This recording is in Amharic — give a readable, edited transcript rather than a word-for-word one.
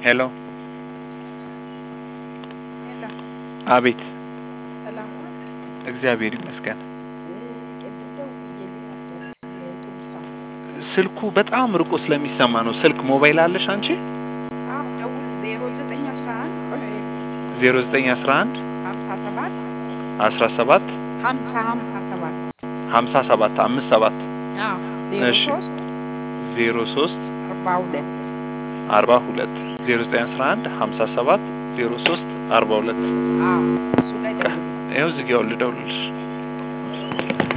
ሄሎ ሄሎ አቤት ሰላም ነው። እግዚአብሔር ይመስገን ቅድም ደውዬልህ ነበር የቱሪስት አምቡላንስ። ስልኩ በጣም ርቆ ስለሚሰማ ነው ስልክ ሞባይል አለሽ አንቺ አዎ ደውል 0911 ቆይ 0911 57 17 57 57 57 አዎ እሺ 03 03 42 42 0911 57 03 42 አዎ እሱ ላይ ደውል። ይኸው ዝጊያው ልደውልልሽ